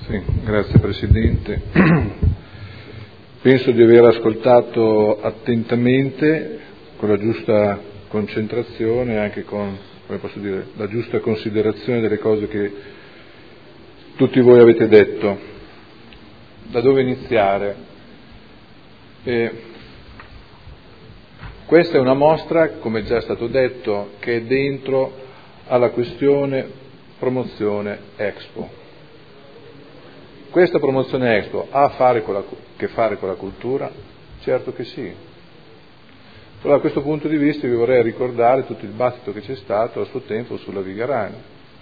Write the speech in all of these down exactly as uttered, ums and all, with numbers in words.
Sì, grazie Presidente. Penso di aver ascoltato attentamente, con la giusta concentrazione e anche con, come posso dire, la giusta considerazione delle cose che tutti voi avete detto. Da dove iniziare? E questa è una mostra, come già è stato detto, che è dentro alla questione promozione Expo. Questa promozione Expo ha a fare con la, che fare con la cultura? Certo che sì. Però da questo punto di vista vi vorrei ricordare tutto il dibattito che c'è stato a suo tempo sulla Vigarani.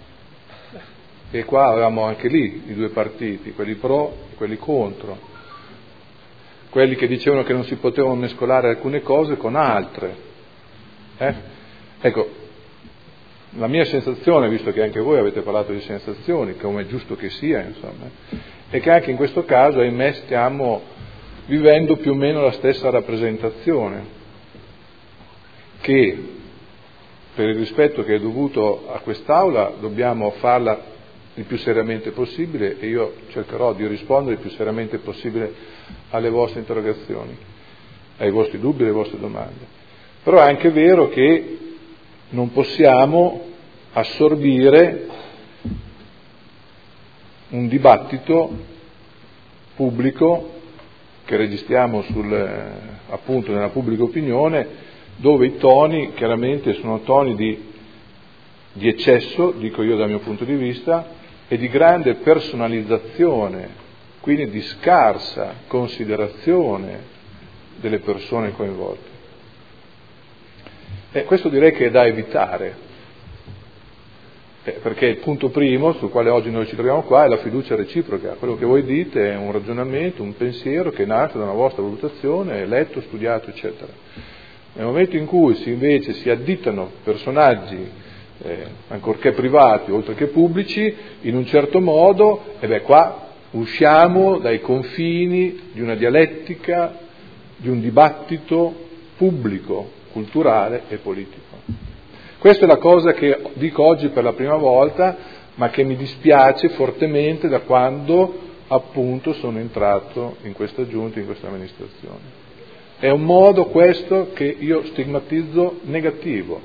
E qua avevamo anche lì i due partiti, quelli pro e quelli contro, quelli che dicevano che non si potevano mescolare alcune cose con altre. Eh? Ecco, la mia sensazione, visto che anche voi avete parlato di sensazioni, come è giusto che sia, insomma, è che anche in questo caso, ahimè, stiamo vivendo più o meno la stessa rappresentazione, che per il rispetto che è dovuto a quest'Aula dobbiamo farla il più seriamente possibile, e io cercherò di rispondere il più seriamente possibile alle vostre interrogazioni, ai vostri dubbi, alle vostre domande. Però è anche vero che non possiamo assorbire un dibattito pubblico che registriamo sul, appunto nella pubblica opinione, dove i toni chiaramente sono toni di, di eccesso, dico io dal mio punto di vista, e di grande personalizzazione, quindi di scarsa considerazione delle persone coinvolte. E questo direi che è da evitare, eh, perché il punto primo sul quale oggi noi ci troviamo qua è la fiducia reciproca. Quello che voi dite è un ragionamento, un pensiero che nasce da una vostra valutazione, letto, studiato, eccetera. Nel momento in cui si invece si additano personaggi, eh, ancorché privati, oltre che pubblici, in un certo modo, e beh, qua usciamo dai confini di una dialettica, di un dibattito pubblico, culturale e politico. Questa è la cosa che dico oggi per la prima volta, ma che mi dispiace fortemente da quando appunto sono entrato in questa giunta, in questa amministrazione. È un modo questo che io stigmatizzo negativo,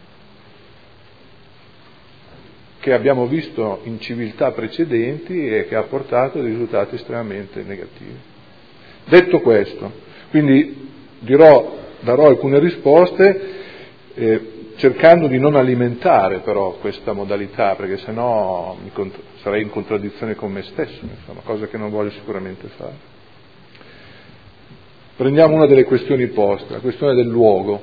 che abbiamo visto in civiltà precedenti e che ha portato a risultati estremamente negativi. Detto questo, quindi dirò, darò alcune risposte, eh, cercando di non alimentare però questa modalità, perché sennò mi cont- sarei in contraddizione con me stesso, insomma, cosa che non voglio sicuramente fare. Prendiamo una delle questioni poste, la questione del luogo,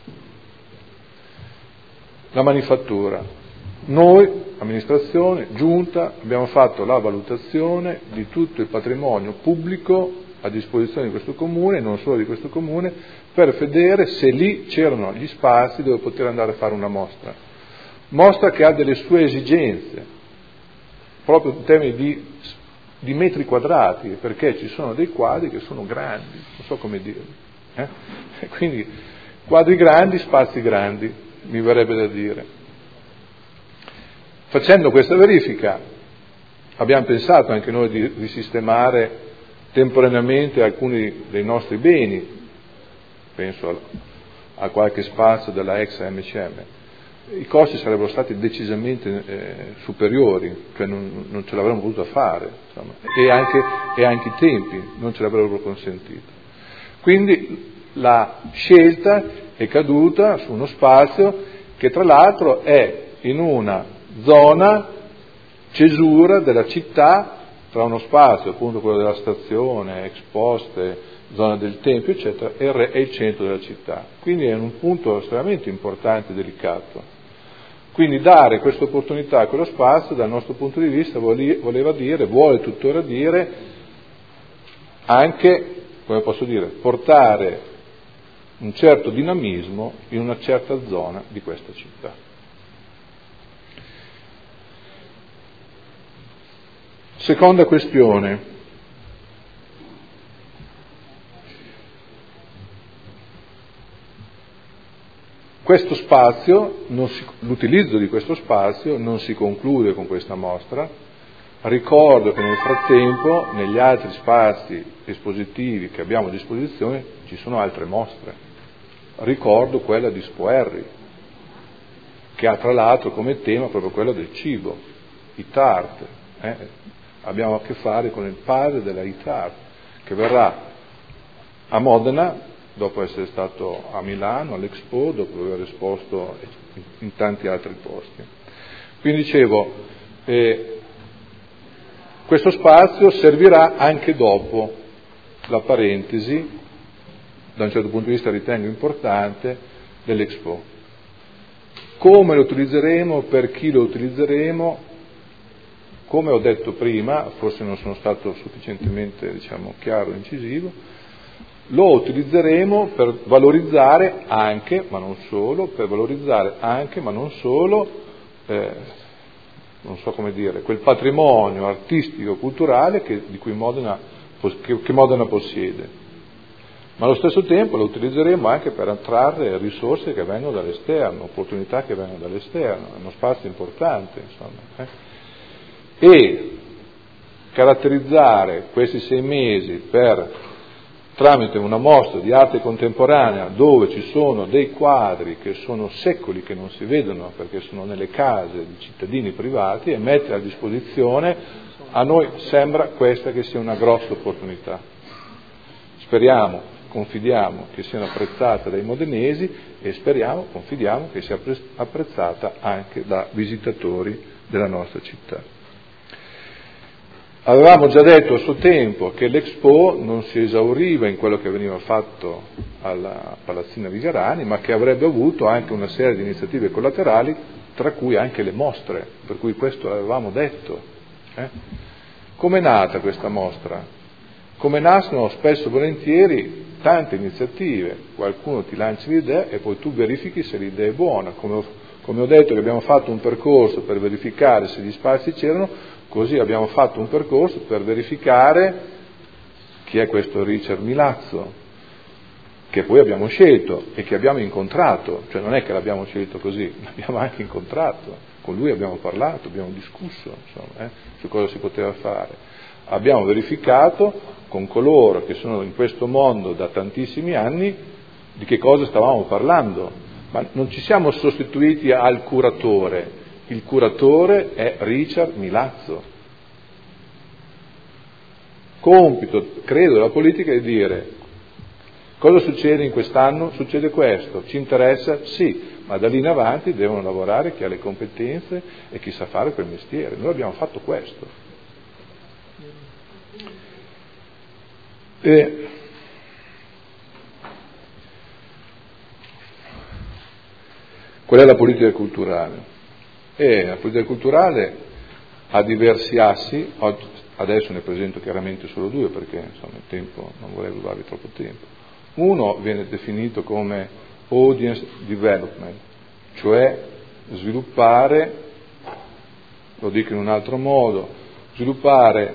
la manifattura. Noi, amministrazione, giunta, abbiamo fatto la valutazione di tutto il patrimonio pubblico a disposizione di questo comune, e non solo di questo comune, per vedere se lì c'erano gli spazi dove poter andare a fare una mostra. Mostra che ha delle sue esigenze, proprio in termini di, di metri quadrati, perché ci sono dei quadri che sono grandi, non so come dirlo. Eh? Quindi quadri grandi, spazi grandi, mi verrebbe da dire. Facendo questa verifica abbiamo pensato anche noi di risistemare temporaneamente alcuni dei nostri beni, penso a, a qualche spazio della ex A M C M. I costi sarebbero stati decisamente eh, superiori, cioè non, non ce l'avremmo potuto fare, insomma, e, anche, e anche i tempi non ce l'avrebbero consentito. Quindi la scelta è caduta su uno spazio che tra l'altro è in una zona cesura della città, tra uno spazio, appunto quello della stazione, ex poste, zona del Tempio, eccetera, e il, re, e il centro della città. Quindi è un punto estremamente importante e delicato. Quindi dare questa opportunità a quello spazio, dal nostro punto di vista, voleva dire, vuole tuttora dire, anche, come posso dire, portare un certo dinamismo in una certa zona di questa città. Seconda questione. Questo spazio, non si, l'utilizzo di questo spazio non si conclude con questa mostra, Ricordo che nel frattempo, negli altri spazi espositivi che abbiamo a disposizione, ci sono altre mostre. Ricordo quella di Spoerri, che ha tra l'altro come tema proprio quello del cibo, Eat Art. Eh? Abbiamo a che fare con il padre della Eat Art, che verrà a Modena, dopo essere stato a Milano, all'Expo, dopo aver esposto in tanti altri posti. Quindi dicevo, eh, questo spazio servirà anche dopo la parentesi, da un certo punto di vista ritengo importante, dell'Expo. Come lo utilizzeremo, per chi lo utilizzeremo, come ho detto prima, forse non sono stato sufficientemente, diciamo, chiaro e incisivo, lo utilizzeremo per valorizzare anche, ma non solo, per valorizzare anche, ma non solo, eh, non so come dire, quel patrimonio artistico, culturale che, di cui Modena, che, che Modena possiede. Ma allo stesso tempo lo utilizzeremo anche per attrarre risorse che vengono dall'esterno, opportunità che vengono dall'esterno, è uno spazio importante, insomma. Eh. E caratterizzare questi sei mesi per, tramite una mostra di arte contemporanea dove ci sono dei quadri che sono secoli, che non si vedono perché sono nelle case di cittadini privati, e mettere a disposizione, a noi sembra questa che sia una grossa opportunità. Speriamo, confidiamo che siano apprezzate dai modenesi e speriamo, confidiamo che sia apprezzata anche da visitatori della nostra città. Avevamo già detto a suo tempo che l'Expo non si esauriva in quello che veniva fatto alla Palazzina Vigarani, ma che avrebbe avuto anche una serie di iniziative collaterali, tra cui anche le mostre, per cui questo l'avevamo detto. Eh? Come è nata questa mostra? Come nascono spesso e volentieri tante iniziative, qualcuno ti lancia l'idea e poi tu verifichi se l'idea è buona. Come ho, come ho detto che abbiamo fatto un percorso per verificare se gli spazi c'erano, così abbiamo fatto un percorso per verificare chi è questo Richard Milazzo, che poi abbiamo scelto e che abbiamo incontrato, cioè non è che l'abbiamo scelto così, l'abbiamo anche incontrato, con lui abbiamo parlato, abbiamo discusso, insomma, eh, su cosa si poteva fare. Abbiamo verificato con coloro che sono in questo mondo da tantissimi anni di che cosa stavamo parlando, ma non ci siamo sostituiti al curatore. Il curatore è Richard Milazzo. Compito, credo, della politica è di dire cosa succede in quest'anno? Succede questo, ci interessa? Sì, ma da lì in avanti devono lavorare chi ha le competenze e chi sa fare quel mestiere. Noi abbiamo fatto questo. E qual è la politica culturale? E la politica culturale ha diversi assi, adesso ne presento chiaramente solo due perché insomma il tempo, non vorrei rubarvi troppo tempo. Uno viene definito come audience development, cioè sviluppare, lo dico in un altro modo, sviluppare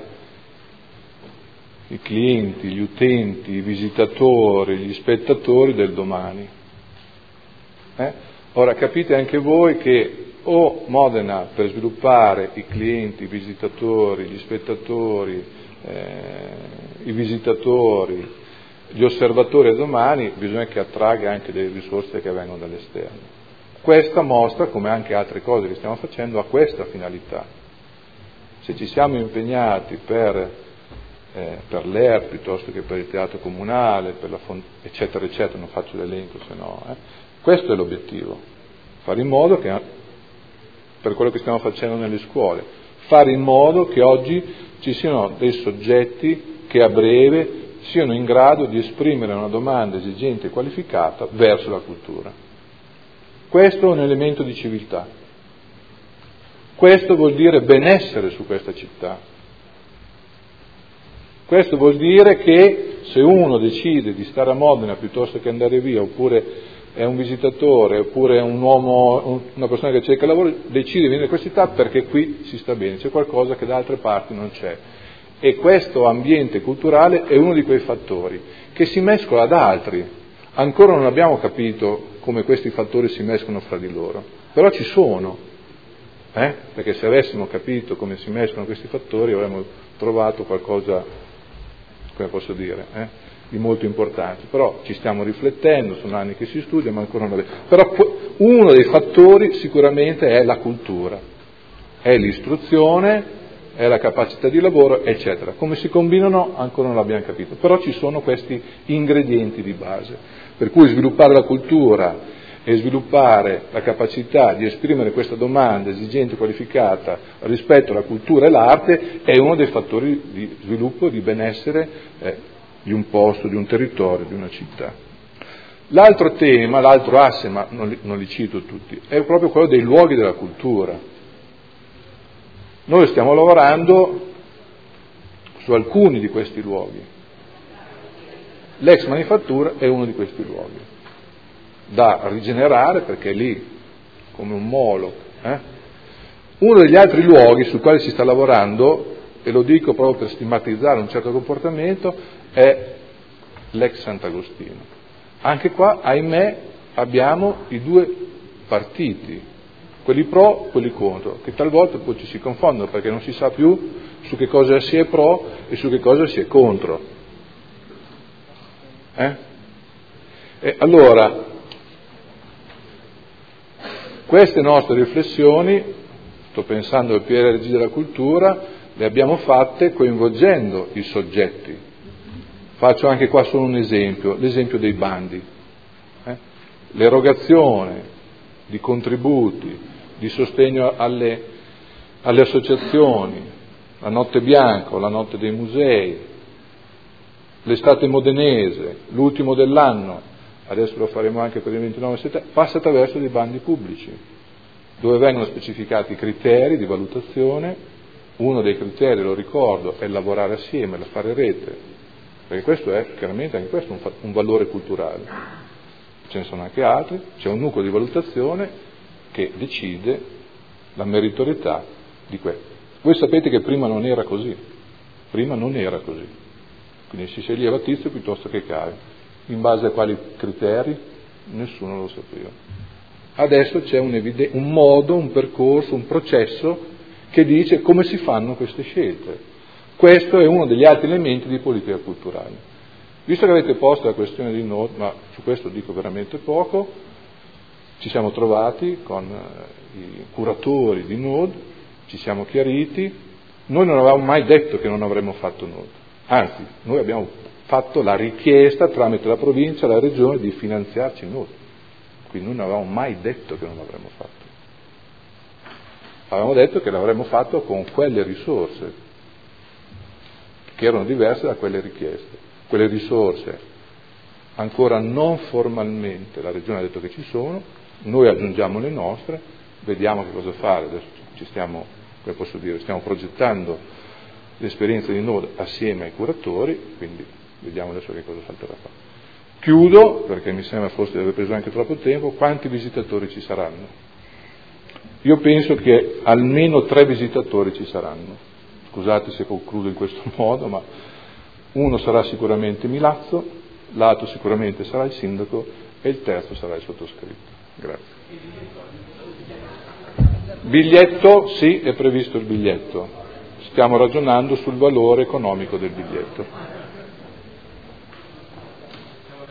i clienti, gli utenti, i visitatori, gli spettatori del domani. Eh? Ora capite anche voi che o Modena per sviluppare i clienti, i visitatori, gli spettatori, eh, i visitatori, gli osservatori del domani, bisogna che attragga anche delle risorse che vengono dall'esterno. Questa mostra, come anche altre cose che stiamo facendo, ha questa finalità. Se ci siamo impegnati per, eh, per l'E R, piuttosto che per il teatro comunale, per la fond- eccetera, eccetera, non faccio l'elenco, se no, eh, questo è l'obiettivo, fare in modo che, per quello che stiamo facendo nelle scuole, fare in modo che oggi ci siano dei soggetti che a breve siano in grado di esprimere una domanda esigente e qualificata verso la cultura. Questo è un elemento di civiltà. Questo vuol dire benessere su questa città. Questo vuol dire che se uno decide di stare a Modena piuttosto che andare via, oppure è un visitatore, oppure è un uomo, una persona che cerca lavoro, decide di venire in questa città perché qui si sta bene, c'è qualcosa che da altre parti non c'è. E questo ambiente culturale è uno di quei fattori che si mescola ad altri. Ancora non abbiamo capito come questi fattori si mescolano fra di loro, però ci sono. Eh? Perché se avessimo capito come si mescolano questi fattori avremmo trovato qualcosa, come posso dire, eh? di molto importante. Però ci stiamo riflettendo, sono anni che si studia, ma ancora non lo vedo. Però uno dei fattori sicuramente è la cultura, è l'istruzione, è la capacità di lavoro, eccetera. Come si combinano ancora non l'abbiamo capito, però ci sono questi ingredienti di base, per cui sviluppare la cultura e sviluppare la capacità di esprimere questa domanda esigente e qualificata rispetto alla cultura e l'arte è uno dei fattori di sviluppo, di benessere eh, di un posto, di un territorio, di una città. L'altro tema, l'altro asse, ma non li, non li cito tutti, è proprio quello dei luoghi della cultura. Noi stiamo lavorando su alcuni di questi luoghi. L'ex manifattura è uno di questi luoghi, da rigenerare perché è lì come un molo. Eh? Uno degli altri luoghi sui quali si sta lavorando, e lo dico proprio per stigmatizzare un certo comportamento, è l'ex Sant'Agostino. Anche qua, ahimè, abbiamo i due partiti, quelli pro, quelli contro, che talvolta poi ci si confondono perché non si sa più su che cosa si è pro e su che cosa si è contro. Eh? E allora, queste nostre riflessioni, sto pensando al P R G della cultura, le abbiamo fatte coinvolgendo i soggetti. Faccio anche qua solo un esempio, l'esempio dei bandi. Eh? L'erogazione di contributi, di sostegno alle, alle associazioni, la Notte Bianca, la Notte dei Musei, l'estate modenese, l'ultimo dell'anno, adesso lo faremo anche per il ventinove settembre, passa attraverso dei bandi pubblici, dove vengono specificati i criteri di valutazione. Uno dei criteri, lo ricordo, è lavorare assieme, fare rete, perché questo è chiaramente anche questo un, fa- un valore culturale. Ce ne sono anche altri, c'è un nucleo di valutazione che decide la meritorietà di questo. Voi sapete che prima non era così, prima non era così, quindi si sceglieva Tizio piuttosto che Caio. In base a quali criteri? Nessuno lo sapeva. Adesso c'è un, evide- un modo, un percorso, un processo che dice come si fanno queste scelte. Questo è uno degli altri elementi di politica culturale. Visto che avete posto la questione di Nod, ma su questo dico veramente poco, ci siamo trovati con eh, i curatori di Nod, ci siamo chiariti, noi non avevamo mai detto che non avremmo fatto Nod, anzi, noi abbiamo fatto la richiesta tramite la provincia e la regione di finanziarci Nod, quindi noi non avevamo mai detto che non l'avremmo fatto. Avevamo detto che l'avremmo fatto con quelle risorse, che erano diverse da quelle richieste. Quelle risorse, ancora non formalmente, la Regione ha detto che ci sono, noi aggiungiamo le nostre, vediamo che cosa fare, adesso ci stiamo, come posso dire, stiamo progettando l'esperienza di Nod assieme ai curatori, quindi vediamo adesso che cosa salterà fare. Chiudo, perché mi sembra forse di aver preso anche troppo tempo, quanti visitatori ci saranno? Io penso che almeno tre visitatori ci saranno, scusate se concludo in questo modo, ma uno sarà sicuramente Milazzo, l'altro sicuramente sarà il sindaco e il terzo sarà il sottoscritto. Grazie. Biglietto, sì, è previsto il biglietto, stiamo ragionando sul valore economico del biglietto.